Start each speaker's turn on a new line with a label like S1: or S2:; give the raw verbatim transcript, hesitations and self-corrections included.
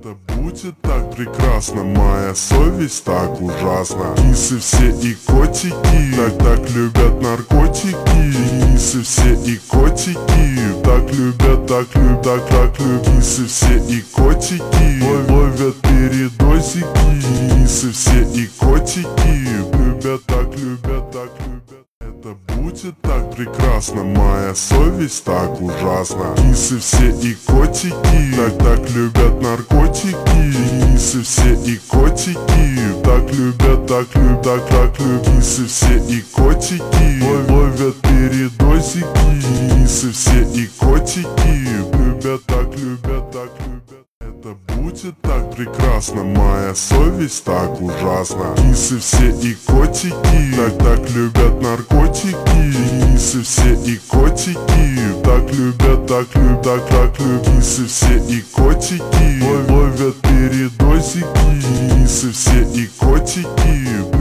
S1: Это будет так прекрасно, моя совесть так ужасна. Кисы все и котики так так любят наркотики. Кисы все и котики так любят, так любят, так так любят. Кисы все и котики ловят передозики. Кисы все и котики любят, так любят, так любят. Это будет так прекрасно, моя совесть так ужасна. Кисы все и котики так так любят наркотики. Кисы все и котики так любят, так любят, так так любят. Кисы все и котики ловят передозики. Кисы все и котики любят, так любят, так любят. Это будет так прекрасно, моя совесть так ужасна. Кисы все и котики так так любят наркотики. Кисы все и котики так любят, так любят, так так любят. Кисы все и котики ловят передозики. Кисы все и котики